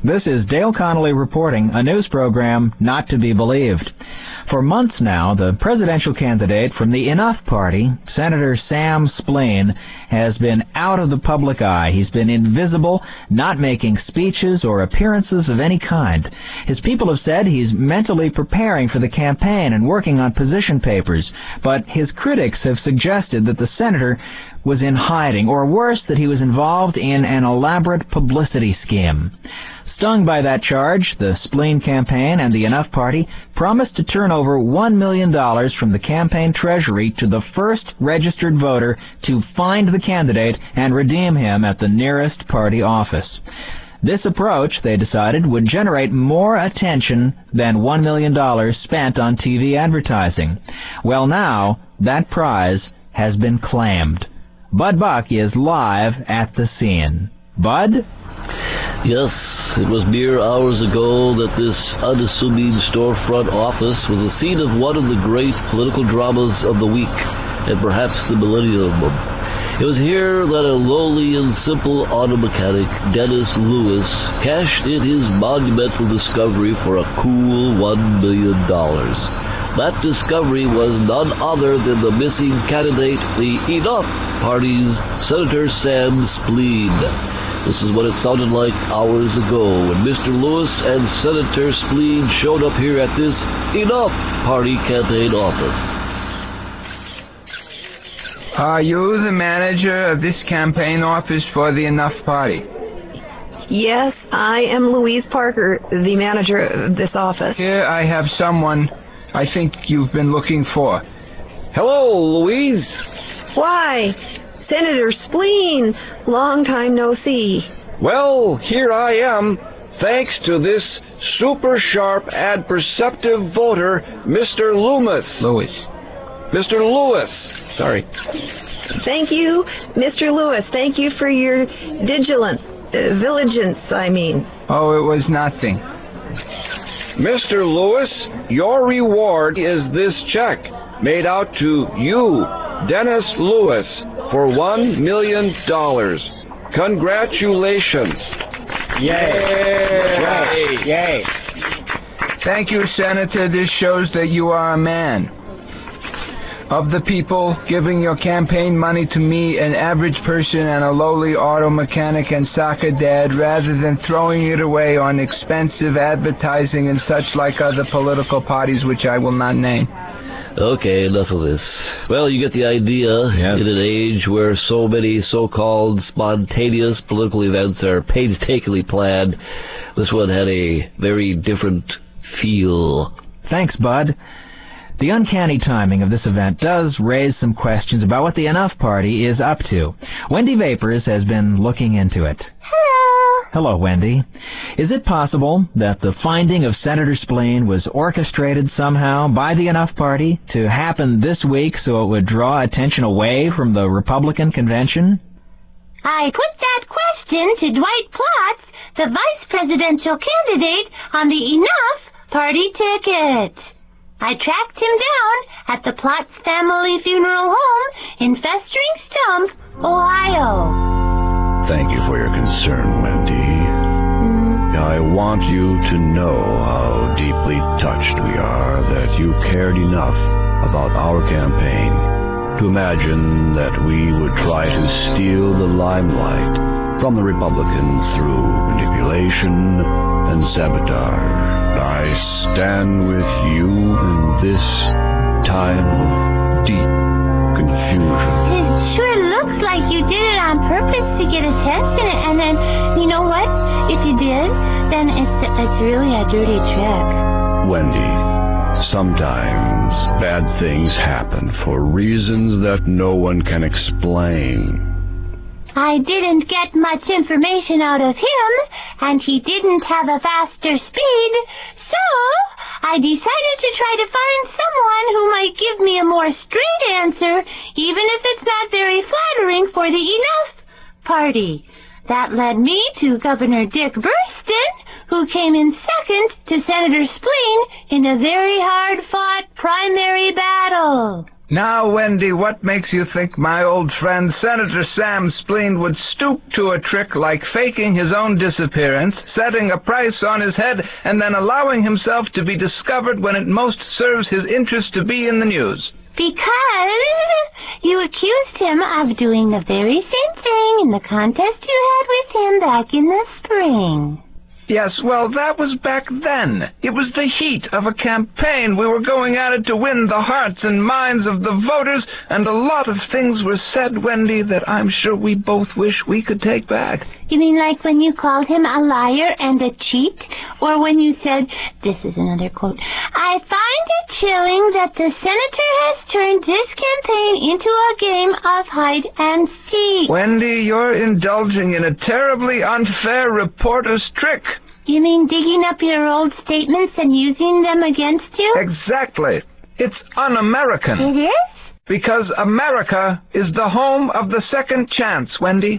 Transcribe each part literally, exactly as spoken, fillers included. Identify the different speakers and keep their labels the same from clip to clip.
Speaker 1: This is Dale Connolly reporting, a news program not to be believed. For months now, the presidential candidate from the Enough Party, Senator Sam Spleen, has been out of the public eye. He's been invisible, not making speeches or appearances of any kind. His people have said he's mentally preparing for the campaign and working on position papers, but his critics have suggested that the senator was in hiding, or worse, that he was involved in an elaborate publicity scheme. Stung by that charge, the Spleen campaign and the Enough Party promised to turn over one million dollars from the campaign treasury to the first registered voter to find the candidate and redeem him at the nearest party office. This approach, they decided, would generate more attention than one million dollars spent on T V advertising. Well, now, that prize has been claimed. Bud Buck is live at the scene. Bud?
Speaker 2: Yes. It was mere hours ago that this unassuming storefront office was the scene of one of the great political dramas of the week, and perhaps the millennium. It was here that a lowly and simple auto mechanic, Dennis Lewis, cashed in his monumental discovery for a cool one million dollars. That discovery was none other than the missing candidate, the Enough Party's Senator Sam Spleen. This is what it sounded like hours ago when Mister Lewis and Senator Spleen showed up here at this Enough Party campaign office.
Speaker 3: Are you the manager of this campaign office for the Enough Party?
Speaker 4: Yes, I am Louise Parker, the manager of this office.
Speaker 3: Here I have someone I think you've been looking for.
Speaker 5: Hello, Louise.
Speaker 4: Why? Senator Spleen, long time no see.
Speaker 5: Well, here I am, thanks to this super sharp and perceptive voter, Mister Loomis.
Speaker 3: Lewis.
Speaker 5: Mister Lewis. Sorry.
Speaker 4: Thank you, Mister Lewis. Thank you for your vigilance, uh, vigilance, I mean.
Speaker 3: Oh, it was nothing.
Speaker 5: Mister Lewis, your reward is this check made out to you, Dennis Lewis, for one million dollars. Congratulations.
Speaker 3: Yay.
Speaker 5: Yay.
Speaker 3: Yay. Thank you, Senator. This shows that you are a man of the people, giving your campaign money to me, an average person and a lowly auto mechanic and soccer dad, rather than throwing it away on expensive advertising and such like other political parties which I will not name.
Speaker 2: Okay, enough of this. Well, you get the idea.
Speaker 1: Yes.
Speaker 2: In an age where so many so-called spontaneous political events are painstakingly planned, this one had a very different feel.
Speaker 1: Thanks, Bud. The uncanny timing of this event does raise some questions about what the Enough Party is up to. Wendy Vapors has been looking into it.
Speaker 6: Hello.
Speaker 1: Hello, Wendy. Is it possible that the finding of Senator Spleen was orchestrated somehow by the Enough Party to happen this week so it would draw attention away from the Republican convention?
Speaker 6: I put that question to Dwight Plotz, the vice presidential candidate on the Enough Party ticket. I tracked him down at the Plotz family funeral home in Festering Stump, Ohio.
Speaker 7: Thank you for your concern, Wendy.
Speaker 6: Mm.
Speaker 7: I want you to know how deeply touched we are that you cared enough about our campaign to imagine that we would try to steal the limelight from the Republicans through manipulation and sabotage. I stand with you in this time of deep confusion.
Speaker 6: It sure looks like you did it on purpose to get attention, and then, you know what? If you did, then it's, it's really a dirty trick.
Speaker 7: Wendy, sometimes bad things happen for reasons that no one can explain.
Speaker 6: I didn't get much information out of him, and he didn't have a faster speed, so I decided to try to find someone who might give me a more straight answer, even if it's not very flattering for the Enough Party. That led me to Governor Dick Burston, who came in second to Senator Spleen in a very hard-fought primary battle.
Speaker 3: Now, Wendy, what makes you think my old friend Senator Sam Spleen would stoop to a trick like faking his own disappearance, setting a price on his head, and then allowing himself to be discovered when it most serves his interest to be in the news?
Speaker 6: Because you accused him of doing the very same thing in the contest you had with him back in the spring.
Speaker 3: Yes, well, that was back then. It was the heat of a campaign. We were going at it to win the hearts and minds of the voters, and a lot of things were said, Wendy, that I'm sure we both wish we could take back.
Speaker 6: You mean like when you called him a liar and a cheat? Or when you said, this is another quote, I find it chilling that the senator has turned this campaign into a game of hide and seek.
Speaker 3: Wendy, you're indulging in a terribly unfair reporter's trick.
Speaker 6: You mean digging up your old statements and using them against you?
Speaker 3: Exactly. It's un-American.
Speaker 6: It is?
Speaker 3: Because America is the home of the second chance, Wendy.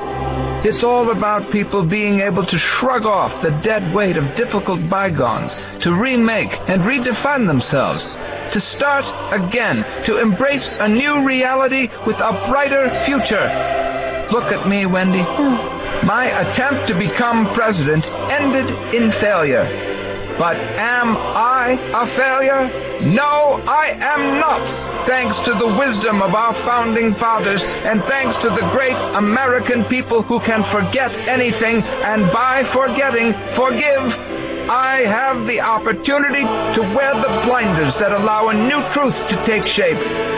Speaker 3: It's all about people being able to shrug off the dead weight of difficult bygones, to remake and redefine themselves, to start again, to embrace a new reality with a brighter future. Look at me, Wendy.
Speaker 6: Oh.
Speaker 3: My attempt to become president ended in failure. But am I a failure? No, I am not. Thanks to the wisdom of our founding fathers, and thanks to the great American people who can forget anything, and by forgetting, forgive, I have the opportunity to wear the blinders that allow a new truth to take shape.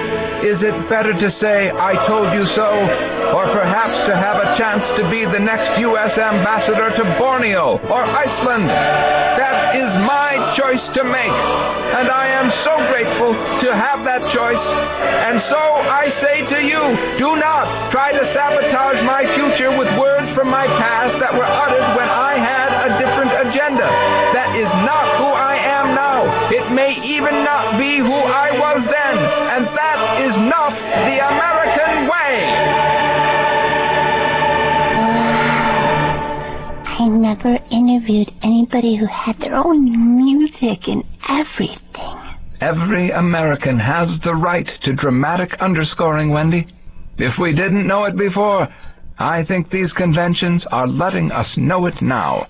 Speaker 3: Is it better to say, I told you so, or perhaps to have a chance to be the next U S ambassador to Borneo or Iceland? That is my choice to make, and I am so grateful to have that choice. And so I say to you, do not try to sabotage my future with words from my past that were uttered when I had a different agenda. That is not who I am now. It may even not be who I was then, and that is not the American way.
Speaker 6: I never interviewed anybody who had their own music and everything.
Speaker 3: Every American has the right to dramatic underscoring, Wendy. If we didn't know it before, I think these conventions are letting us know it now.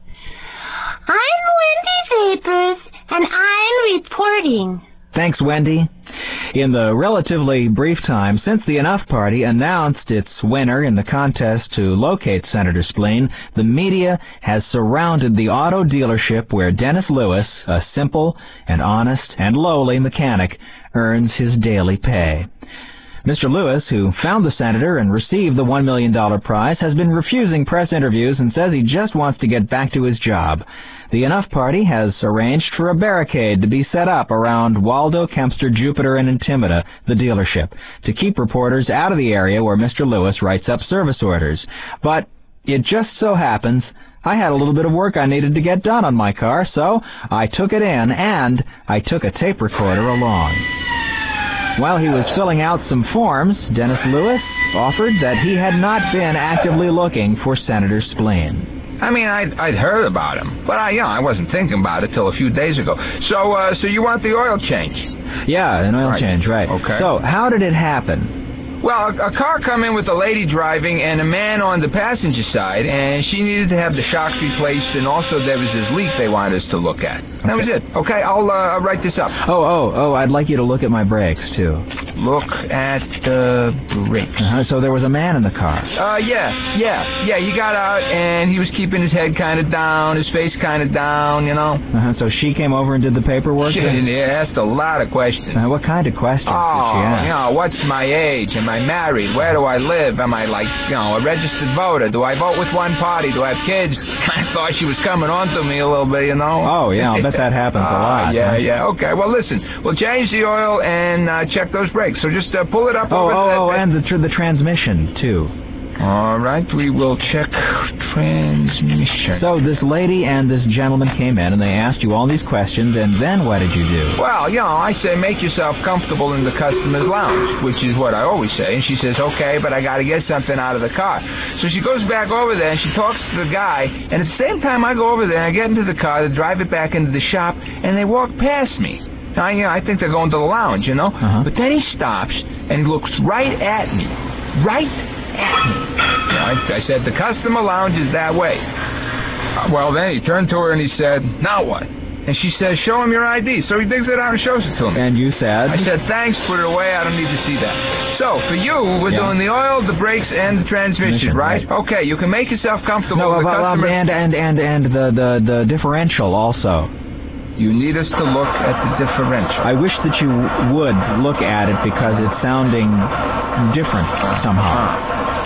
Speaker 6: I'm Wendy Vapors, and I'm reporting.
Speaker 1: Thanks, Wendy. In the relatively brief time since the Enough Party announced its winner in the contest to locate Senator Spleen, the media has surrounded the auto dealership where Dennis Lewis, a simple and honest and lowly mechanic, earns his daily pay. Mister Lewis, who found the senator and received the one million dollar prize, has been refusing press interviews and says he just wants to get back to his job. The Enough Party has arranged for a barricade to be set up around Waldo, Kempster, Jupiter, and Intimida, the dealership, to keep reporters out of the area where Mister Lewis writes up service orders. But it just so happens I had a little bit of work I needed to get done on my car, so I took it in, and I took a tape recorder along. While he was filling out some forms, Dennis Lewis offered that he had not been actively looking for Senator Spleen.
Speaker 3: I mean, I'd, I'd heard about him, but I, you know, I wasn't thinking about it till a few days ago. So, uh, so you want the oil change?
Speaker 1: Yeah, an oil
Speaker 3: right.
Speaker 1: change, right.
Speaker 3: Okay.
Speaker 1: So, how did it happen?
Speaker 3: Well, a, a car come in with a lady driving and a man on the passenger side, and she needed to have the shocks replaced, and also there was this leak they wanted us to look at. That
Speaker 1: okay.
Speaker 3: was it. Okay, I'll, uh, I'll write this up.
Speaker 1: Oh, oh, oh, I'd like you to look at my brakes, too.
Speaker 3: Look at the brakes.
Speaker 1: Uh-huh, so there was a man in the car.
Speaker 3: Uh, yeah, yeah, yeah, he got out, and he was keeping his head kind of down, his face kind of down, you know.
Speaker 1: Uh-huh, so she came over and did the paperwork?
Speaker 3: She asked a lot of questions.
Speaker 1: Uh, what kind of questions
Speaker 3: oh,
Speaker 1: did she ask?
Speaker 3: you know, what's my age? Am I married? Where do I live? Am I, like, you know, a registered voter? Do I vote with one party? Do I have kids? I thought she was coming on to me a little bit, you know.
Speaker 1: Oh, yeah, I'll bet that happens a lot.
Speaker 3: Uh, yeah,
Speaker 1: huh?
Speaker 3: yeah, okay. Well, listen, we'll change the oil and uh, check those brakes. So just uh, pull it up.
Speaker 1: Oh,
Speaker 3: over
Speaker 1: oh, oh,
Speaker 3: the,
Speaker 1: and the, tr- the transmission, too.
Speaker 3: All right, we will check transmission.
Speaker 1: So this lady and this gentleman came in, and they asked you all these questions, and then what did you do?
Speaker 3: Well, you know, I say make yourself comfortable in the customer's lounge, which is what I always say. And she says, okay, but I got to get something out of the car. So she goes back over there, and she talks to the guy, and at the same time I go over there, and I get into the car to drive it back into the shop, and they walk past me. I, you know, I think they're going to the lounge, you know.
Speaker 1: Uh-huh.
Speaker 3: But then he stops and looks right at me. Right at me. You know, I, I said, the customer lounge is that way. Uh, well, then he turned to her and he said, now what? And she says, show him your I D. So he digs it out and shows it to me.
Speaker 1: And you said?
Speaker 3: I said, thanks, put it away. I don't need to see that. So, for you, we're
Speaker 1: Yeah.
Speaker 3: doing the oil, the brakes, and the transmission, right?
Speaker 1: right.
Speaker 3: Okay, you can make yourself comfortable
Speaker 1: No,
Speaker 3: with the
Speaker 1: well, um,
Speaker 3: customer.
Speaker 1: and, and, and, and the, the, the differential also.
Speaker 3: You need us to look at the differential.
Speaker 1: I wish that you would look at it because it's sounding different somehow.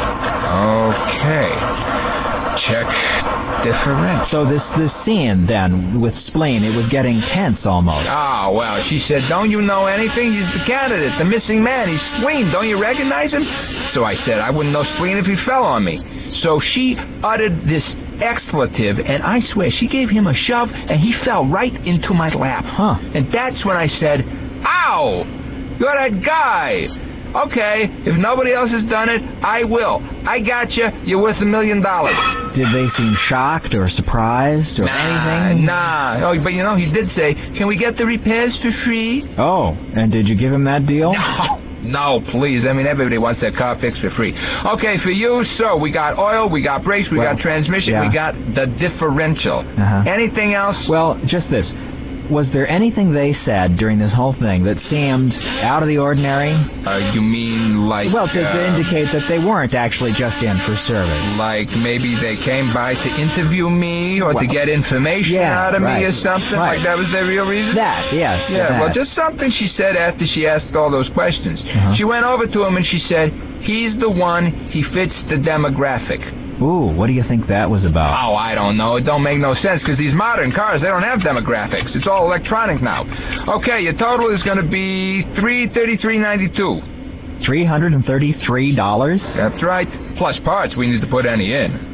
Speaker 3: Okay. Check differential.
Speaker 1: So this, this scene, then, with Spleen, it was getting tense almost.
Speaker 3: Ah, well, she said, don't you know anything? He's the candidate, the missing man. He's Spleen. Don't you recognize him? So I said, I wouldn't know Spleen if he fell on me. So she uttered this expletive, and I swear, she gave him a shove, and he fell right into my lap.
Speaker 1: Huh.
Speaker 3: And that's when I said, ow, you're that guy. Okay, if nobody else has done it, I will. I got you. You're worth a million dollars.
Speaker 1: Did they seem shocked or surprised or
Speaker 3: Nah,
Speaker 1: anything?
Speaker 3: nah. Oh, but you know, he did say, can we get the repairs for free?
Speaker 1: Oh, and did you give him that deal?
Speaker 3: No, no, please. I mean, everybody wants their car fixed for free. Okay, for you, so we got oil, we got brakes, we
Speaker 1: Well,
Speaker 3: got transmission,
Speaker 1: yeah.
Speaker 3: we got the differential.
Speaker 1: Uh-huh.
Speaker 3: Anything else?
Speaker 1: Well, just this. Was there anything they said during this whole thing that seemed out of the ordinary?
Speaker 3: Uh, you mean like...
Speaker 1: Well, to, to
Speaker 3: uh,
Speaker 1: indicate that they weren't actually just in for service.
Speaker 3: Like maybe they came by to interview me or
Speaker 1: Well,
Speaker 3: to get information
Speaker 1: yeah,
Speaker 3: out of
Speaker 1: right,
Speaker 3: me or something?
Speaker 1: right.
Speaker 3: Like that was their real reason?
Speaker 1: That, yes.
Speaker 3: Yeah,
Speaker 1: that.
Speaker 3: well, just something she said after she asked all those questions.
Speaker 1: Uh-huh.
Speaker 3: She went over to him and she said, he's the one, he fits the demographic.
Speaker 1: Ooh, what do you think that was about?
Speaker 3: Oh, I don't know. It don't make no sense because these modern cars, they don't have demographics. It's all electronic now. Okay, your total is going to be three thirty-three ninety-two.
Speaker 1: three hundred thirty-three dollars?
Speaker 3: That's right. Plus parts, we need to put any in.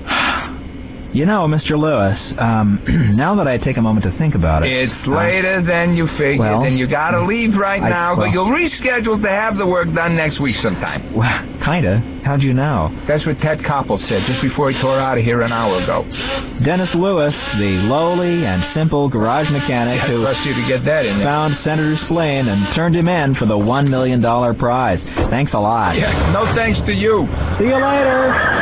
Speaker 1: You know, Mister Lewis, um, now that I take a moment to think about it...
Speaker 3: It's later than you figured,
Speaker 1: well,
Speaker 3: and you got to leave right
Speaker 1: I-
Speaker 3: now,
Speaker 1: well-
Speaker 3: but you'll reschedule to have the work done next week sometime.
Speaker 1: Well, kinda. How'd you know?
Speaker 3: That's what Ted Koppel said just before he tore out of here an hour ago.
Speaker 1: Dennis Lewis, the lowly and simple garage mechanic
Speaker 3: I
Speaker 1: who
Speaker 3: trust you to get that in there.
Speaker 1: found Senator Spleen and turned him in for the one million dollars prize. Thanks a lot.
Speaker 3: Yeah, no thanks to you.
Speaker 1: See you later.